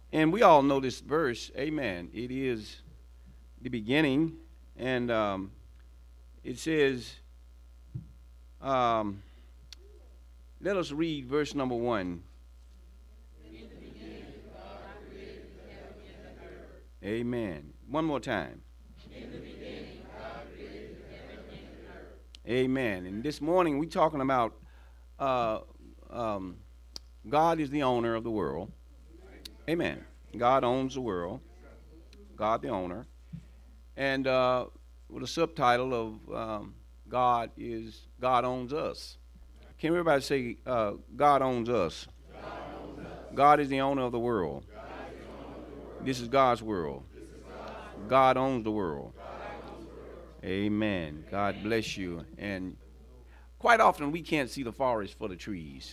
And we all know this verse. Amen. It is the beginning, and it says, um, let us read verse number 1. Amen. One more time. Amen. And this morning we're talking about uh, um, God is the owner of the world. Amen. God owns the world. God the owner. And with a subtitle of God owns us. Can everybody say God owns us? God is the owner of the world. This is God's world. God owns the world. Amen. God bless you. And quite often we can't see the forest for the trees.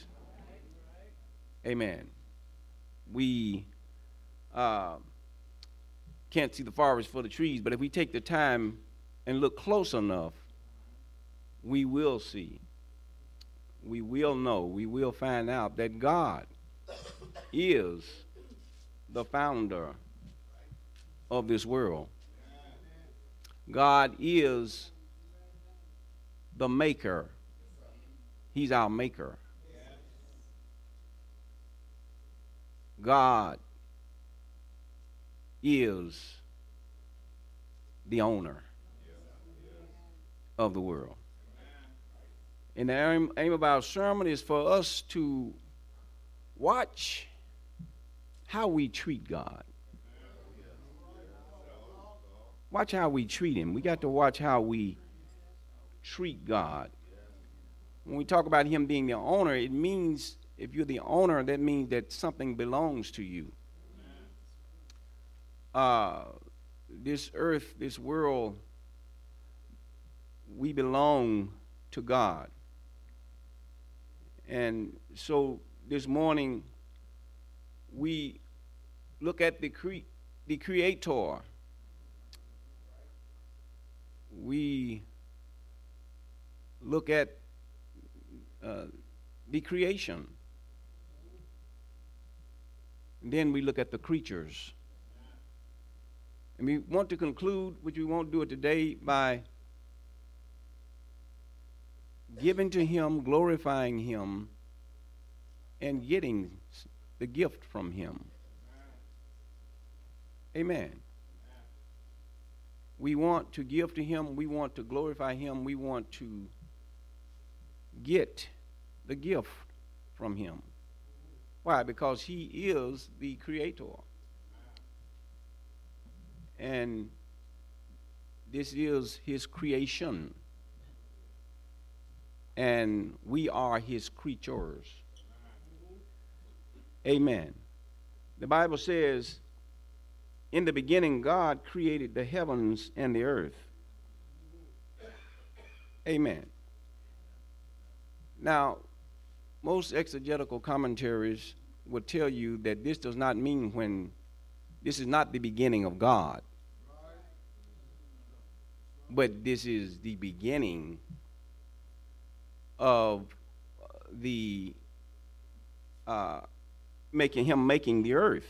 Amen. We uh, can't see the forest for the trees, but if we take the time and look close enough, we will see. We will know. We will find out that God is the founder of this world. God is the maker. He's our maker. God is the owner of the world. And the aim of our sermon is for us to watch how we treat God. Watch how we treat him. We got to watch how we treat God. When we talk about him being the owner, it means if you're the owner, that means that something belongs to you. This earth, this world, we belong to God. And so this morning, we look at the Creator. We look at the creation. And then we look at the creatures. And we want to conclude, which we won't do it today, by giving to him, glorifying him, and getting the gift from him. Amen. We want to give to him, we want to glorify him, we want to get the gift from him. Why? Because he is the creator. And this is his creation. And we are his creatures. Amen. The Bible says, in the beginning, God created the heavens and the earth. Amen. Now, most exegetical commentaries would tell you that this does not mean when this is not the beginning of God, but this is the beginning of the making the earth.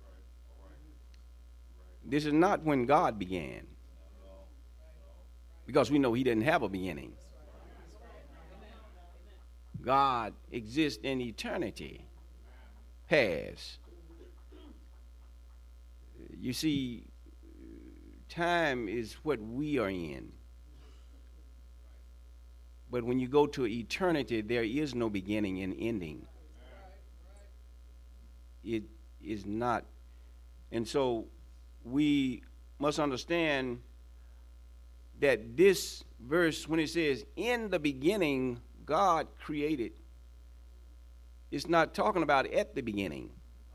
This is not when God began, because we know he didn't have a beginning. God exists in eternity past. You see, time is what we are in. But when you go to eternity, there is no beginning and ending. It is not. And so we must understand that this verse, when it says, in the beginning, God created, it's not talking about at the beginning.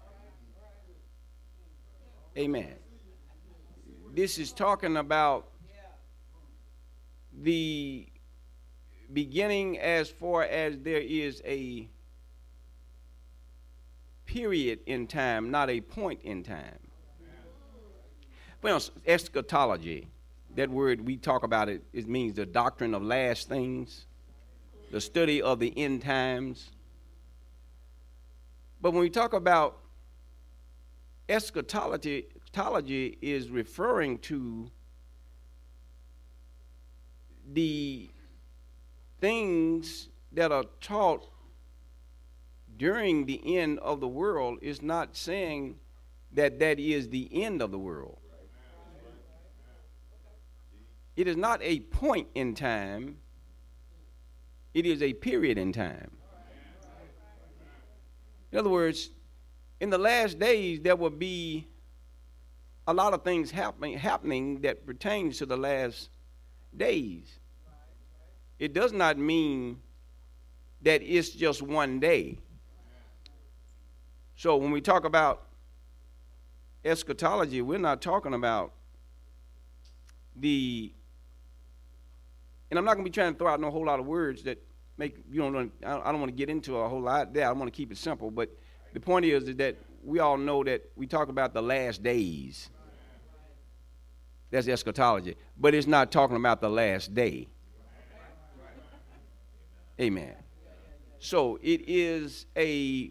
Amen. This is talking about the beginning as far as there is a period in time, not a point in time. Well, eschatology, that word we talk about it means the doctrine of last things, the study of the end times. But when we talk about eschatology is referring to the things that are taught during the end of the world. Is not saying that that is the end of the world. It is not a point in time. It is a period in time. In other words, in the last days, there will be a lot of things happening that pertains to the last days. It does not mean that it's just one day. So when we talk about eschatology, we're not talking about and I'm not going to be trying to throw out no whole lot of words that make, I don't want to get into a whole lot there. I want to keep it simple. But the point is that we all know that we talk about the last days. That's eschatology. But it's not talking about the last day. Amen. So it is a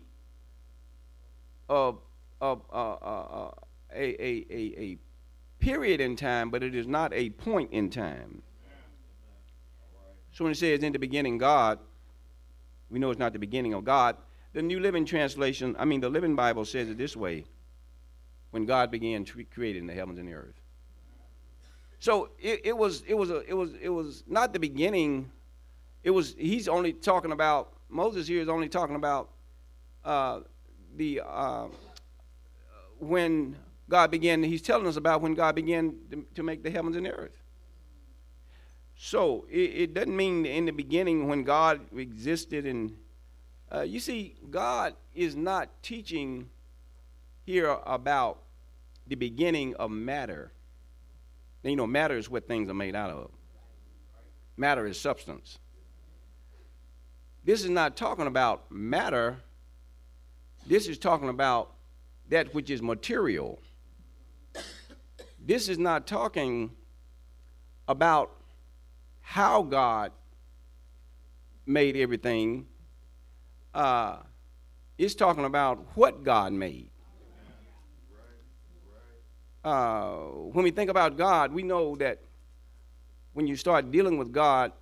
period in time, but it is not a point in time. So when it says in the beginning God, we know it's not the beginning of God. The New Living Translation, the Living Bible says it this way: when God began creating the heavens and the earth. So it was not the beginning. He's only talking about, Moses here is only talking about when God began. He's telling us about when God began to make the heavens and the earth. So it doesn't mean in the beginning when God existed. And you see, God is not teaching here about the beginning of matter. Matter is what things are made out of. Matter is substance. This is not talking about matter. This is talking about that which is material. This is not talking about how God made everything. It's talking about what God made. When we think about God, we know that when you start dealing with God,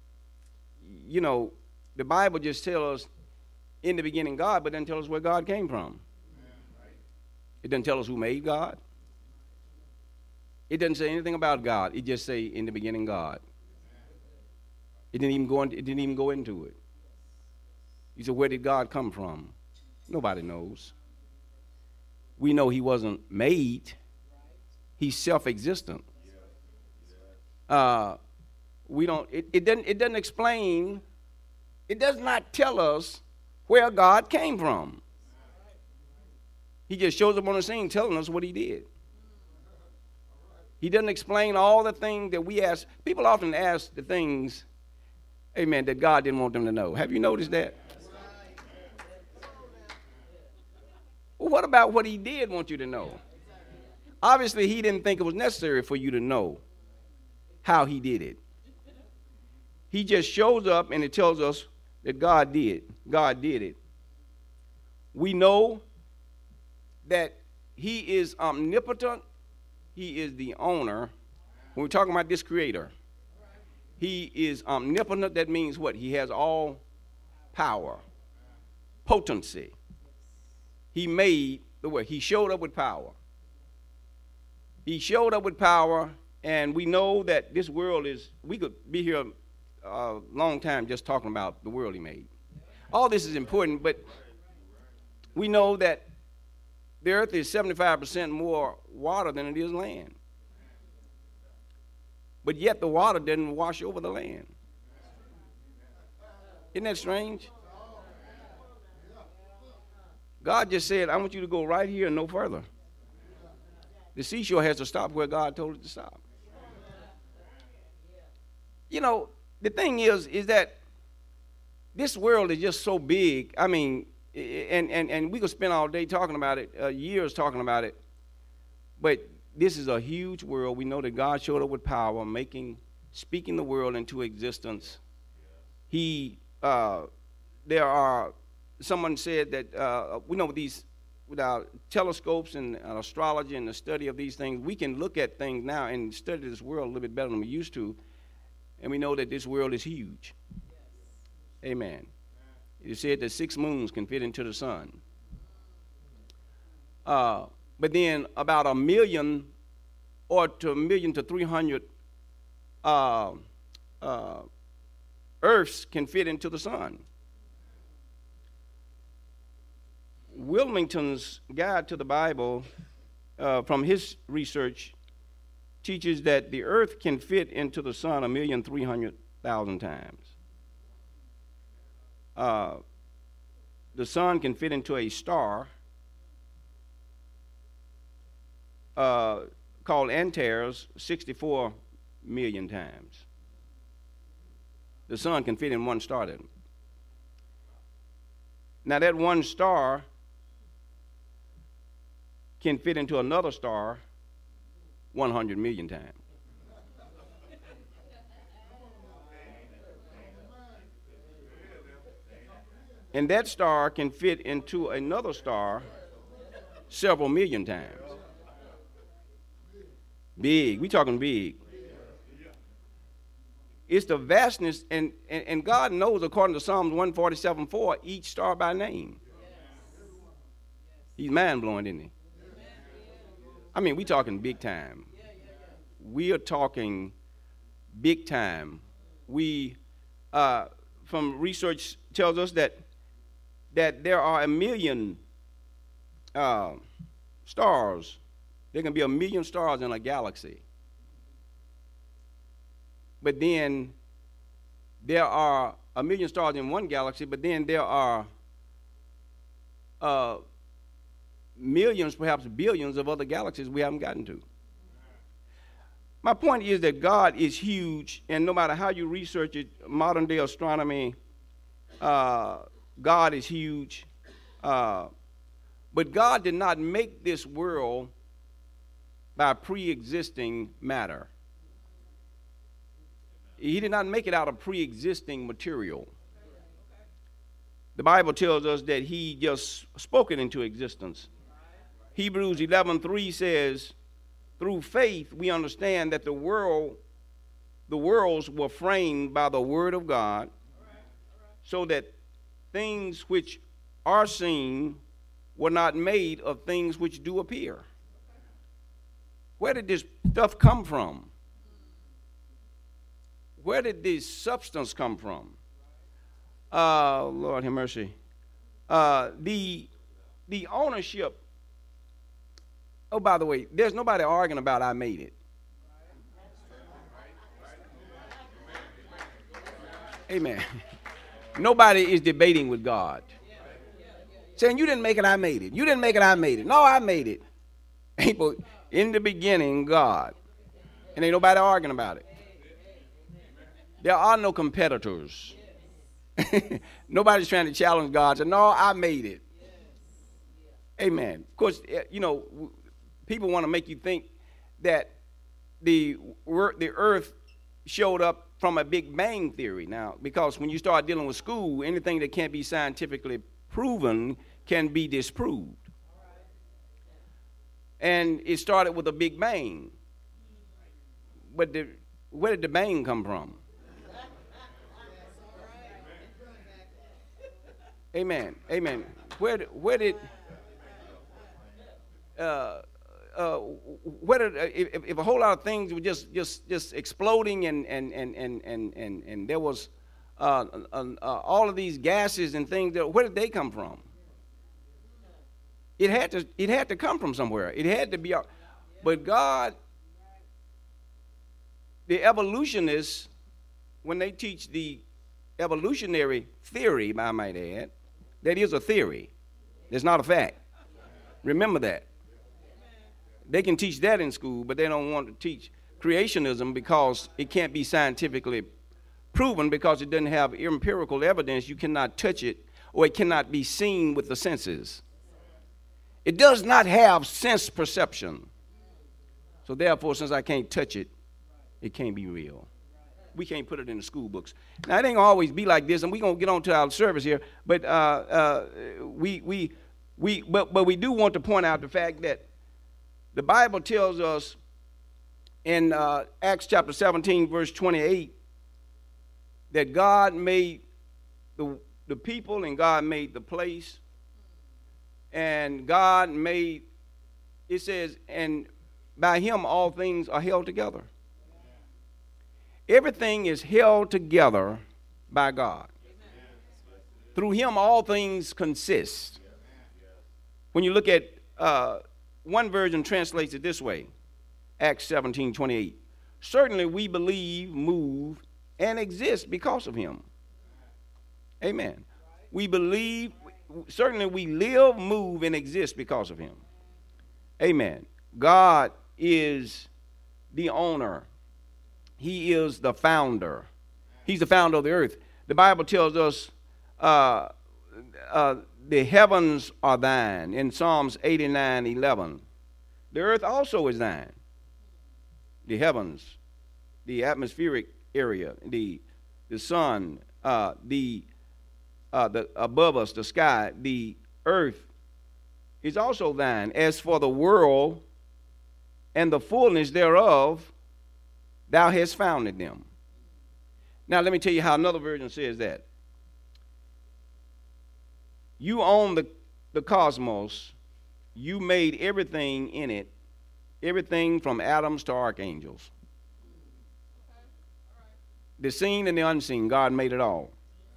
the Bible just tells us in the beginning God, but doesn't tell us where God came from. It doesn't tell us who made God. It doesn't say anything about God. It just say in the beginning God. It didn't even go into it. You said, where did God come from? Nobody knows. We know he wasn't made. He's self-existent. It doesn't explain. It does not tell us where God came from. He just shows up on the scene telling us what he did. He doesn't explain all the things that we ask. People often ask the things, amen, that God didn't want them to know. Have you noticed that? Well, what about what he did want you to know? Obviously, he didn't think it was necessary for you to know how he did it. He just shows up and it tells us that God did it. We know that he is omnipotent. He is the owner. When we're talking about this creator, he is omnipotent. That means what? He has all power, potency. He made the world. He showed up with power. He showed up with power, and we know that this world we could be here a long time just talking about the world he made. All this is important, but we know that the earth is 75% more water than it is land. But yet the water didn't wash over the land. Isn't that strange? God just said, I want you to go right here and no further. The seashore has to stop where God told it to stop. The thing is that this world is just so big. And we could spend all day talking about it, years talking about it. But this is a huge world. We know that God showed up with power, speaking the world into existence. Someone said that we know these with our telescopes and astrology and the study of these things, we can look at things now and study this world a little bit better than we used to, and we know that this world is huge. Yes. Amen. It said that 6 moons can fit into the sun. But then about 1 million or to 1 million to 300 Earths can fit into the sun. Wilmington's Guide to the Bible, from his research, teaches that the Earth can fit into the sun 1,300,000 times. The sun can fit into a star called Antares 64 million times. The sun can fit in one star then. Now that one star can fit into another star 100 million times. And that star can fit into another star several million times. Big. We talking big. It's the vastness, and God knows, according to Psalms 147:4, each star by name. He's mind-blowing, isn't he? I mean, we talking big time. We are talking big time. We, from research, tells us that there are 1 million stars. There can be 1 million stars in a galaxy. But then there are 1 million stars in one galaxy, but then there are millions, perhaps billions of other galaxies we haven't gotten to. My point is that God is huge, and no matter how you research it, modern day astronomy, God is huge. But God did not make this world by pre-existing matter. He did not make it out of pre-existing material. The Bible tells us that he just spoke it into existence. Hebrews 11:3 says, through faith we understand that the worlds were framed by the word of God, so that things which are seen were not made of things which do appear. Where did this stuff come from? Where did this substance come from? Lord have mercy. The ownership. Oh, by the way, there's nobody arguing about I made it. Amen. Nobody is debating with God. Saying, you didn't make it, I made it. You didn't make it, I made it. No, I made it. In the beginning, God. And ain't nobody arguing about it. There are no competitors. Nobody's trying to challenge God. Say, no, I made it. Amen. Of course, you know, people want to make you think that the earth showed up from a Big Bang theory. Now, because when you start dealing with school, anything that can't be scientifically proven can be disproved. And it started with a Big Bang. But where did the bang come from? Amen. Amen. Where did if a whole lot of things were just exploding and there was all of these gases and things, where did they come from? It had to come from somewhere. It had to be out. But God, the evolutionists, when they teach the evolutionary theory, I might add, that is a theory. It's not a fact. Remember that. They can teach that in school, but they don't want to teach creationism because it can't be scientifically proven, because it doesn't have empirical evidence. You cannot touch it, or it cannot be seen with the senses. It does not have sense perception. So therefore, since I can't touch it, it can't be real. We can't put it in the school books. Now, it ain't gonna always be like this, and we're going to get on to our service here, but But we do want to point out the fact that the Bible tells us in Acts chapter 17, verse 28, that God made the people and God made the place. And God made, it says, and by him all things are held together. Everything is held together by God. Through him all things consist. When you look at one version translates it this way, Acts 17:28. Certainly we believe, move, and exist because of him. Amen. We believe, certainly we live, move, and exist because of him. Amen. God is the owner. He is the founder. He's the founder of the earth. The Bible tells us the heavens are thine in Psalms 89:11. The earth also is thine. The heavens, the atmospheric area, the sun, the above us, the sky, the earth is also thine. As for the world and the fullness thereof, thou hast founded them. Now let me tell you how another version says that. You own the cosmos. You made everything in it, everything from atoms to archangels. The seen and the unseen, God made it all.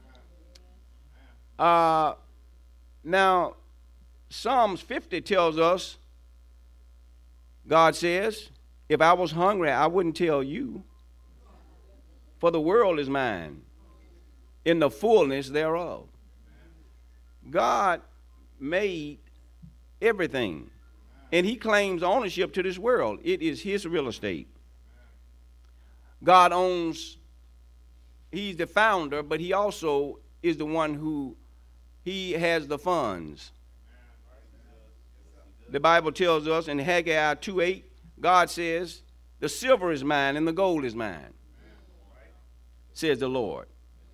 Now, Psalms 50 tells us, God says, if I was hungry, I wouldn't tell you, for the world is mine, in the fullness thereof. God made everything, and he claims ownership to this world. It is his real estate. God owns, he's the founder, but he also is the one who, he has the funds. The Bible tells us in Haggai 2:8, God says, the silver is mine and the gold is mine, says the Lord.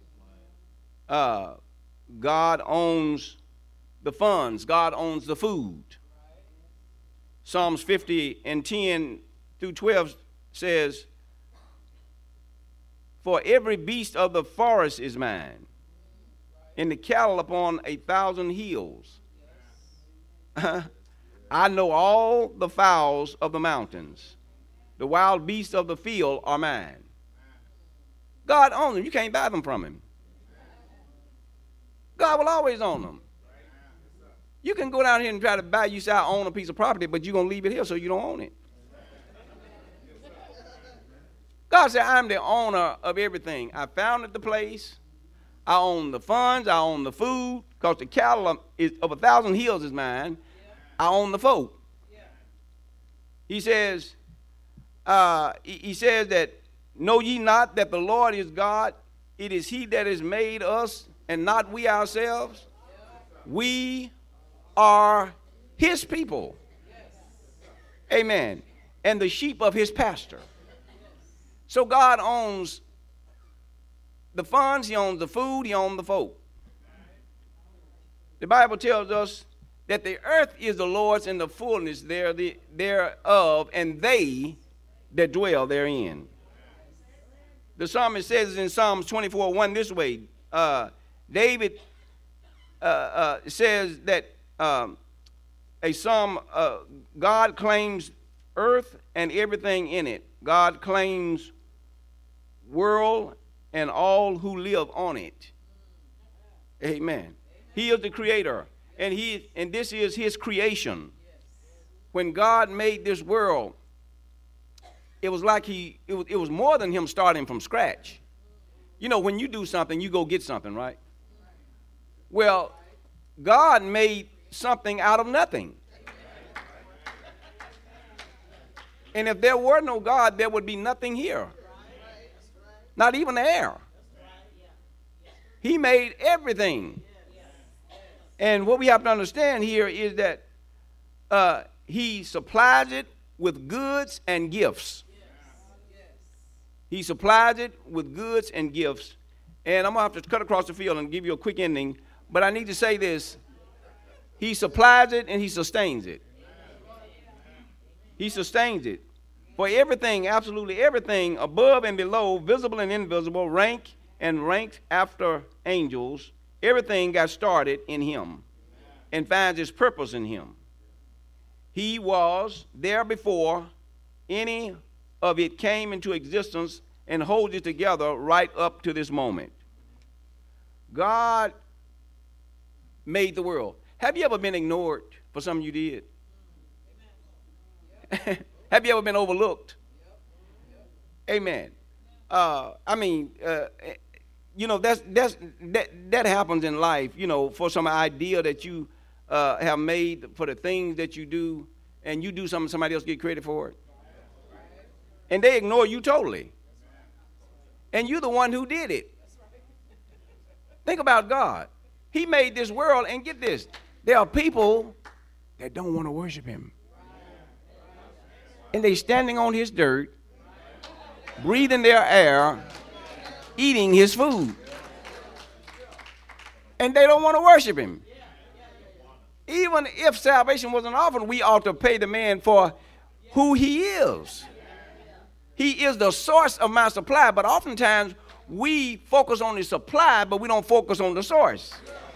God owns the funds. God owns the food. Psalms 50:10-12 says, for every beast of the forest is mine, and the cattle upon 1,000 hills. I know all the fowls of the mountains. The wild beasts of the field are mine. God owns them. You can't buy them from him. God will always own them. You can go down here and try to buy, you say, I own a piece of property, but you're going to leave it here so you don't own it. God said, I'm the owner of everything. I founded the place. I own the funds. I own the food. Because the cattle of 1,000 hills is mine. I own the folk. He says that, know ye not that the Lord is God? It is he that has made us, and not we ourselves. We are his people. Amen. And the sheep of his pasture. So God owns the funds, he owns the food, he owns the folk. The Bible tells us that the earth is the Lord's and the fullness thereof, and they that dwell therein. The psalmist says in Psalms 24:1 this way, David says that God claims earth and everything in it. God claims world and all who live on it. Amen. He is the creator, and this is his creation. When God made this world, it was like it was more than him starting from scratch. You know, when you do something, you go get something, right? Well, God made something out of nothing. And if there were no God, there would be nothing here. Not even the air. He made everything. And what we have to understand here is that he supplies it with goods and gifts. He supplies it with goods and gifts. And I'm going to have to cut across the field and give you a quick ending. But I need to say this. He supplies it and he sustains it. He sustains it. For everything, absolutely everything, above and below, visible and invisible, rank and ranked after angels, everything got started in him and finds its purpose in him. He was there before any of it came into existence and holds it together right up to this moment. God made the world. Have you ever been ignored for something you did? Have you ever been overlooked? Amen. That happens in life, for some idea that you have made, for the things that you do, and you do something, somebody else get credit for it. And they ignore you totally. And you're the one who did it. Think about God. He made this world, and get this, there are people that don't want to worship him. And they standing on his dirt, breathing their air, eating his food. And they don't want to worship him. Even if salvation wasn't offered, we ought to pay the man for who he is. He is the source of my supply, but oftentimes we focus on the supply, but we don't focus on the source.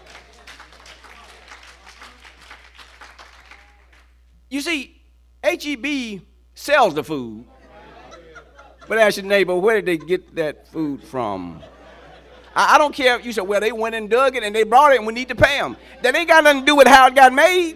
You see, H-E-B sells the food, but ask your neighbor, where did they get that food from? I don't care if you said, well, they went and dug it and they brought it and we need to pay them. That ain't got nothing to do with how it got made.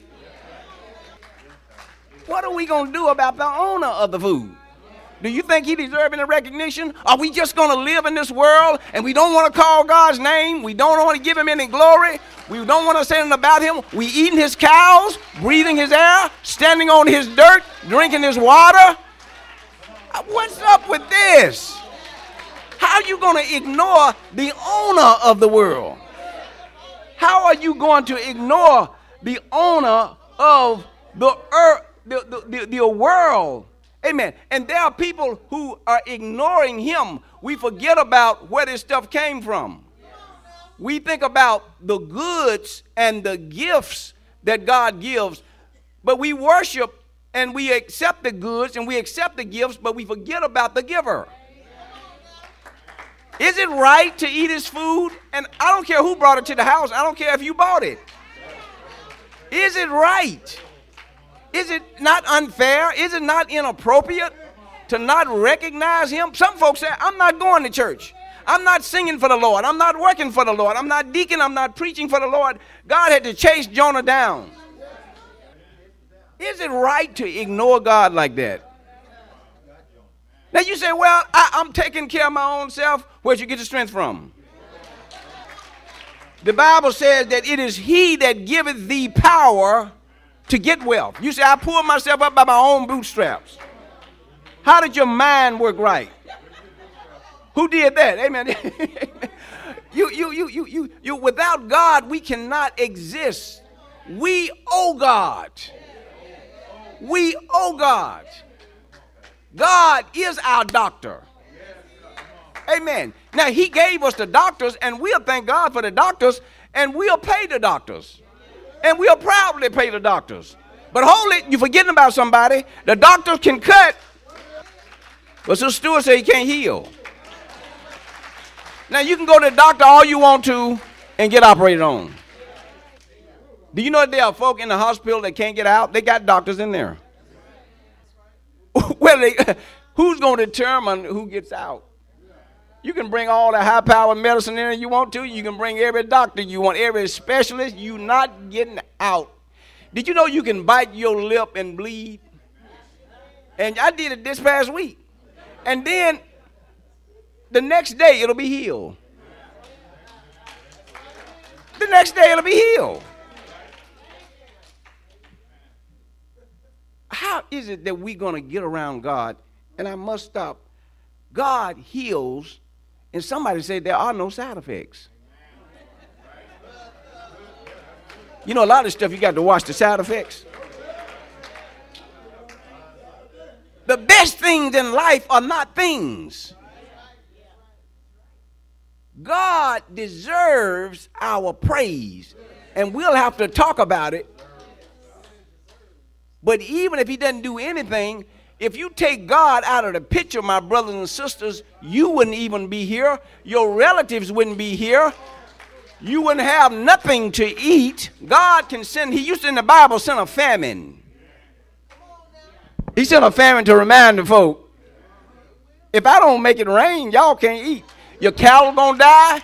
What are we going to do about the owner of the food? Do you think he deserves any recognition? Are we just going to live in this world and we don't want to call God's name? We don't want to give him any glory. We don't want to say anything about him. We eating his cows, breathing his air, standing on his dirt, drinking his water. What's up with this? How are you going to ignore the owner of the world? How are you going to ignore the owner of the earth, the world? Amen. And there are people who are ignoring him. We forget about where this stuff came from. We think about the goods and the gifts that God gives, but we worship and we accept the goods and we accept the gifts, but we forget about the giver. Is it right to eat his food? And I don't care who brought it to the house. I don't care if you bought it. Is it right? Is it not unfair? Is it not inappropriate to not recognize him? Some folks say, I'm not going to church. I'm not singing for the Lord. I'm not working for the Lord. I'm not deacon. I'm not preaching for the Lord. God had to chase Jonah down. Is it right to ignore God like that? Now you say, well, I'm taking care of my own self. Where'd you get the strength from? The Bible says that it is he that giveth thee power to get wealth. You say, I pulled myself up by my own bootstraps. How did your mind work right? Who did that? Amen. You without God, we cannot exist. We owe God. We owe God. God is our doctor. Amen. Now, he gave us the doctors, and we'll thank God for the doctors, and we'll pay the doctors. And we'll proudly pay the doctors. But hold it, you're forgetting about somebody. The doctors can cut, but Sister Stewart said he can't heal. Now, you can go to the doctor all you want to and get operated on. Do you know that there are folk in the hospital that can't get out? They got doctors in there. Well, who's going to determine who gets out? You can bring all the high-powered medicine in you want to. You can bring every doctor you want, every specialist. You're not getting out. Did you know you can bite your lip and bleed? And I did it this past week. And then the next day it'll be healed. The next day it'll be healed. How is it that we're going to get around God? And I must stop. God heals, and somebody said there are no side effects. You know, a lot of stuff you got to watch the side effects. The best things in life are not things. God deserves our praise, and we'll have to talk about it But even if he doesn't do anything, if you take God out of the picture, my brothers and sisters, you wouldn't even be here. Your relatives wouldn't be here. You wouldn't have nothing to eat. God can send, he used to in the Bible send a famine. He sent a famine to remind the folk, if I don't make it rain, y'all can't eat. Your cattle gonna die.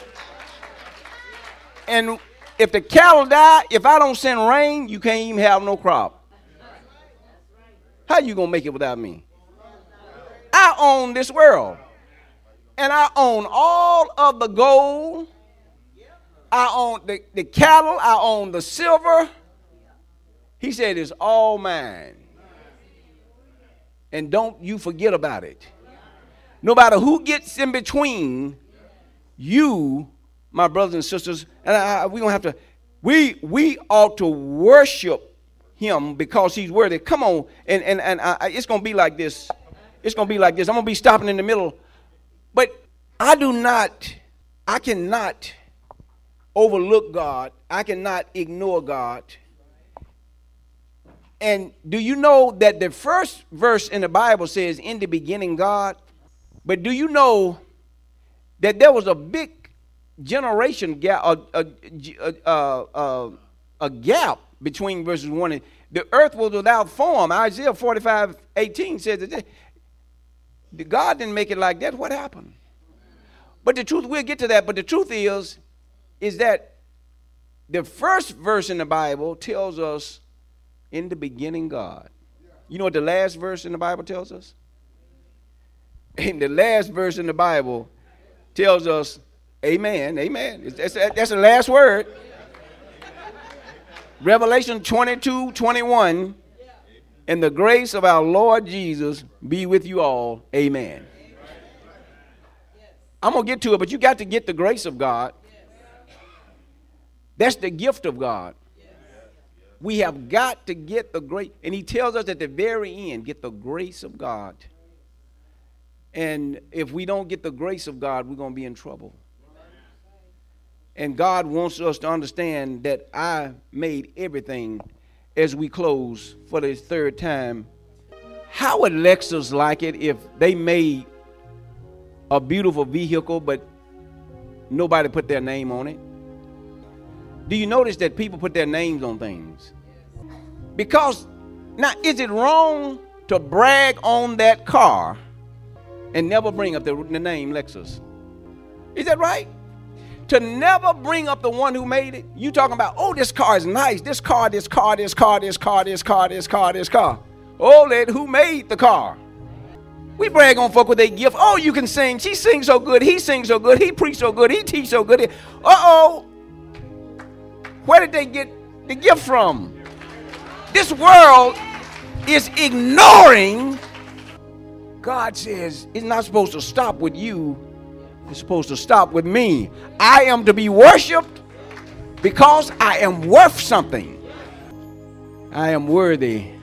And if the cattle die, if I don't send rain, you can't even have no crop. How you gonna make it without me? I own this world. And I own all of the gold. I own the cattle. I own the silver. He said it's all mine. And don't you forget about it. No matter who gets in between you, my brothers and sisters, and we don't have to, we ought to worship him because he's worthy. Come on, and it's going to be like this. It's going to be like this. I'm going to be stopping in the middle. But I cannot overlook God. I cannot ignore God. And do you know that the first verse in the Bible says, in the beginning God? But do you know that there was a big generation gap, a gap between verses 1 and the earth was without form. Isaiah 45:18 says that God didn't make it like that. What happened? But the truth, we'll get to that, but the truth is that the first verse in the Bible tells us, in the beginning God. You know what the last verse in the Bible tells us? And the last verse in the Bible tells us, amen, amen. That's the last word. Revelation 22:21. And the grace of our Lord Jesus be with you all. Amen. I'm going to get to it, but you got to get the grace of God. That's the gift of God. We have got to get the grace. And he tells us at the very end, get the grace of God. And if we don't get the grace of God, we're going to be in trouble. And God wants us to understand that I made everything. As we close for the third time, how would Lexus like it if they made a beautiful vehicle, but nobody put their name on it? Do you notice that people put their names on things? Because, now, is it wrong to brag on that car and never bring up the name Lexus? Is that right? To never bring up the one who made it. You talking about, oh, this car is nice. This car. Oh, who made the car? We brag on folk with their gift. Oh, you can sing. She sings so good. He sings so good. He preached so good. He teach so good. Uh-oh. Where did they get the gift from? This world is ignoring. God says it's not supposed to stop with you. It's supposed to stop with me. I am to be worshiped because I am worth something. I am worthy